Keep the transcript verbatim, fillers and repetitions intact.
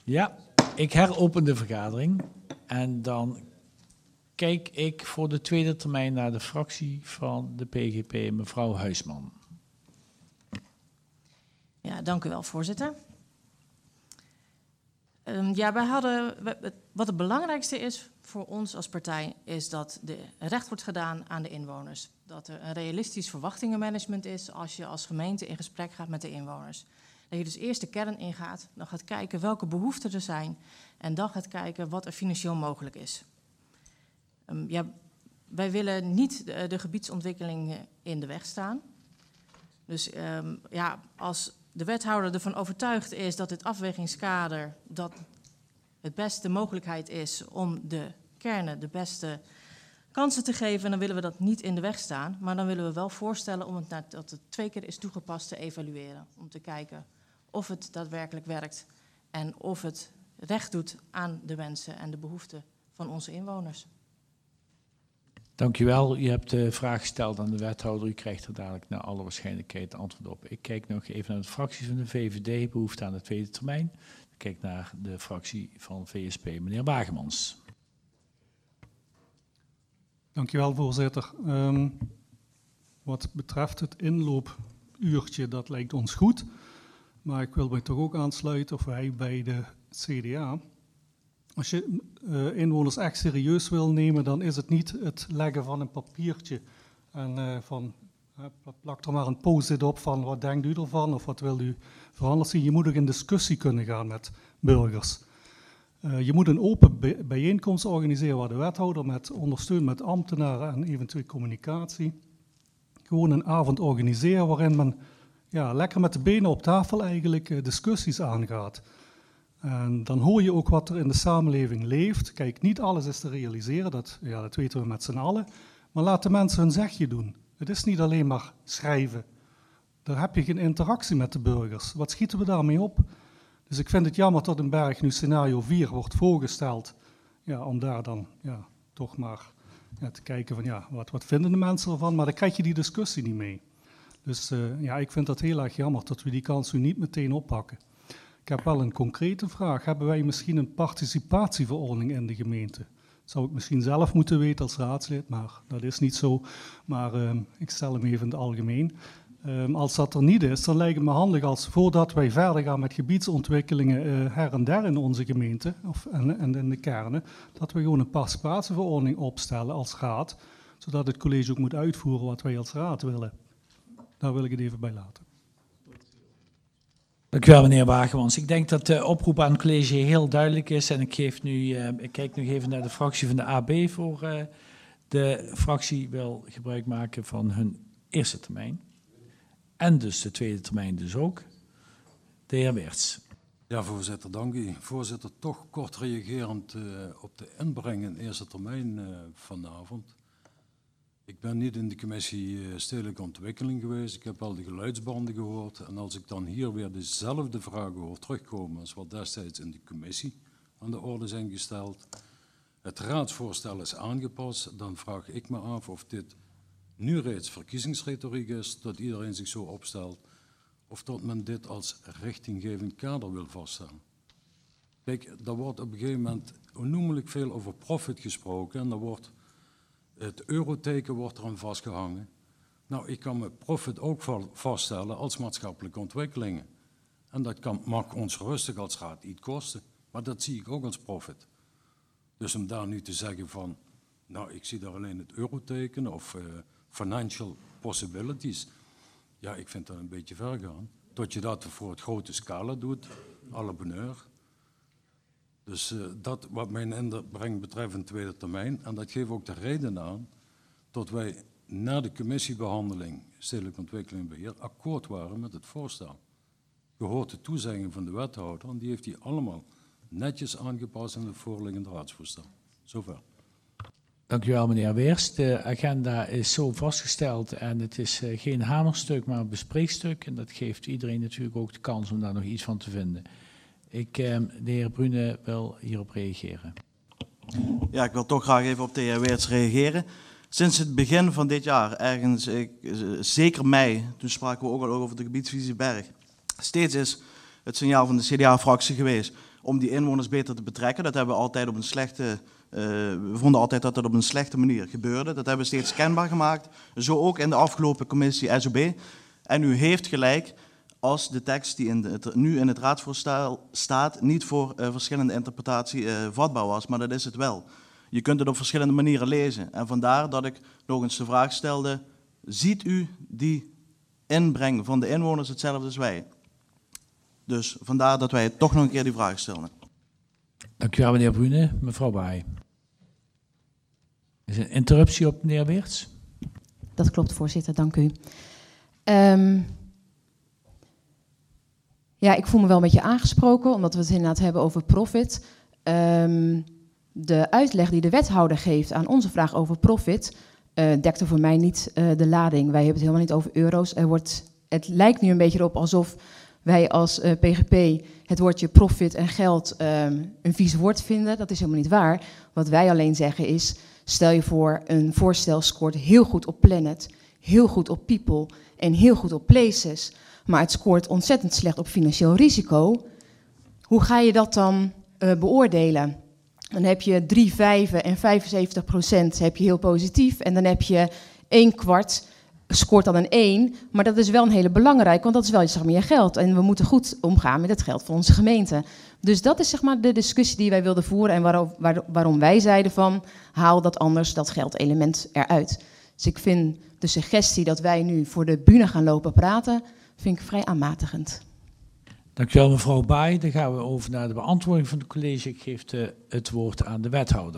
Ja, ik heropen de vergadering en dan kijk ik voor de tweede termijn naar de fractie van de P G P, mevrouw Huisman. Ja, dank u wel, voorzitter. Um, ja, wij hadden, wat het belangrijkste is voor ons als partij, is dat er recht wordt gedaan aan de inwoners. Dat er een realistisch verwachtingenmanagement is als je als gemeente in gesprek gaat met de inwoners. Dat je dus eerst de kern ingaat, dan gaat kijken welke behoeften er zijn en dan gaat kijken wat er financieel mogelijk is. Um, ja, wij willen niet de, de gebiedsontwikkeling in de weg staan. Dus um, ja, als de wethouder ervan overtuigd is dat het afwegingskader dat het beste mogelijkheid is om de kernen de beste kansen te geven, dan willen we dat niet in de weg staan. Maar dan willen we wel voorstellen om het nadat het twee keer is toegepast te evalueren. Om te kijken of het daadwerkelijk werkt en of het recht doet aan de wensen en de behoeften van onze inwoners. Dank u wel. U hebt de vraag gesteld aan de wethouder. U krijgt er dadelijk naar alle waarschijnlijkheid antwoord op. Ik kijk nog even naar de fractie van de V V D, behoefte aan de tweede termijn. Ik kijk naar de fractie van V S P, meneer Wagemans. Dank u wel, voorzitter. Um, wat betreft het inloopuurtje, dat lijkt ons goed. Maar ik wil mij toch ook aansluiten, of wij bij de C D A. Als je uh, inwoners echt serieus wil nemen, dan is het niet het leggen van een papiertje en uh, van uh, plak er maar een post-it op van wat denkt u ervan of wat wil u veranderd zien. Je moet ook in discussie kunnen gaan met burgers. Uh, je moet een open bij- bijeenkomst organiseren waar de wethouder met ondersteund met ambtenaren en eventueel communicatie gewoon een avond organiseren waarin men ja, lekker met de benen op tafel eigenlijk uh, discussies aangaat. En dan hoor je ook wat er in de samenleving leeft. Kijk, niet alles is te realiseren, dat, ja, dat weten we met z'n allen. Maar laat de mensen hun zegje doen. Het is niet alleen maar schrijven. Daar heb je geen interactie met de burgers. Wat schieten we daarmee op? Dus ik vind het jammer dat in Berg nu scenario vier wordt voorgesteld. Ja, om daar dan ja, toch maar ja, te kijken van ja, wat, wat vinden de mensen ervan? Maar dan krijg je die discussie niet mee. Dus uh, ja, ik vind dat heel erg jammer dat we die kans nu niet meteen oppakken. Ik heb wel een concrete vraag. Hebben wij misschien een participatieverordening in de gemeente? Dat zou ik misschien zelf moeten weten als raadslid, maar dat is niet zo. Maar uh, ik stel hem even in het algemeen. Um, als dat er niet is, dan lijkt het me handig als voordat wij verder gaan met gebiedsontwikkelingen uh, her en der in onze gemeente of, en, en in de kernen, dat we gewoon een participatieverordening opstellen als raad, zodat het college ook moet uitvoeren wat wij als raad willen. Daar wil ik het even bij laten. Dank u wel, meneer Wagemans. Ik denk dat de oproep aan het college heel duidelijk is. En ik, geef nu, uh, ik kijk nog even naar de fractie van de A B voor uh, de fractie wil gebruik maken van hun eerste termijn. En dus de tweede termijn dus ook. De heer Weerts. Ja, voorzitter, dank u. Voorzitter, toch kort reagerend uh, op de inbreng in eerste termijn uh, vanavond. Ik ben niet in de commissie uh, Stedelijke Ontwikkeling geweest. Ik heb wel de geluidsbanden gehoord. En als ik dan hier weer dezelfde vragen hoor terugkomen als wat destijds in de commissie aan de orde zijn gesteld. Het raadsvoorstel is aangepast. Dan vraag ik me af of dit nu reeds verkiezingsretoriek is, dat iedereen zich zo opstelt, of dat men dit als richtinggevend kader wil vaststellen. Kijk, er wordt op een gegeven moment onnoemelijk veel over profit gesproken en er wordt het euroteken wordt eraan vastgehangen. Nou, ik kan me profit ook vaststellen als maatschappelijke ontwikkelingen. En dat kan, mag ons rustig als raad iets kosten, maar dat zie ik ook als profit. Dus om daar nu te zeggen van, nou, ik zie daar alleen het euroteken of uh, financial possibilities. Ja, ik vind dat een beetje ver gaan. Dat je dat voor het grote scala doet, à la bonheur. Dus uh, dat wat mijn inbreng betreft in tweede termijn. En dat geeft ook de reden aan dat wij na de commissiebehandeling Stedelijke Ontwikkeling en Beheer akkoord waren met het voorstel. Je hoort de toezegging van de wethouder en die heeft die allemaal netjes aangepast in het voorliggende raadsvoorstel. Zover. Dank u wel, meneer Weers. De agenda is zo vastgesteld en het is uh, geen hamerstuk, maar een bespreekstuk. En dat geeft iedereen natuurlijk ook de kans om daar nog iets van te vinden. Ik, uh, de heer Brune wil hierop reageren. Ja, ik wil toch graag even op de heer Weerts reageren. Sinds het begin van dit jaar, ergens ik, zeker mei, toen spraken we ook al over de gebiedsvisie Berg. Steeds is het signaal van de C D A-fractie geweest. om die inwoners beter te betrekken. Dat hebben we altijd op een slechte, uh, we vonden altijd dat dat op een slechte manier gebeurde. Dat hebben we steeds kenbaar gemaakt. Zo ook in de afgelopen commissie S O B. En u heeft gelijk, als de tekst die in de, het, nu in het raadsvoorstel staat niet voor uh, verschillende interpretatie uh, vatbaar was, maar dat is het wel. Je kunt het op verschillende manieren lezen. En vandaar dat ik nog eens de vraag stelde, ziet u die inbreng van de inwoners hetzelfde als wij? Dus vandaar dat wij toch nog een keer die vraag stellen. Dank u wel, meneer Brune. Mevrouw Baai. Is er een interruptie op meneer Weerts? Dat klopt, voorzitter. Dank u. Um, ja, ik voel me wel een beetje aangesproken, omdat we het inderdaad hebben over profit. Um, de uitleg die de wethouder geeft aan onze vraag over profit, uh, dekte voor mij niet uh, de lading. Wij hebben het helemaal niet over euro's. Er wordt, het lijkt nu een beetje op alsof wij als uh, P G P het woordje profit en geld um, een vies woord vinden. Dat is helemaal niet waar. Wat wij alleen zeggen is, stel je voor, een voorstel scoort heel goed op Planet, heel goed op People en heel goed op Places, maar het scoort ontzettend slecht op financieel risico. Hoe ga je dat dan uh, beoordelen? Dan heb je drie vijven en vijfenzeventig procent heb je heel positief en dan heb je één kwart scoort dan een één, maar dat is wel een hele belangrijke, want dat is wel zeg maar, je geld. En we moeten goed omgaan met het geld van onze gemeente. Dus dat is zeg maar, de discussie die wij wilden voeren en waarom, waar, waarom wij zeiden van haal dat anders, dat geldelement eruit. Dus ik vind de suggestie dat wij nu voor de bühne gaan lopen praten, vind ik vrij aanmatigend. Dank u wel, mevrouw Baai. Dan gaan we over naar de beantwoording van het college. Ik geef de, het woord aan de wethouder.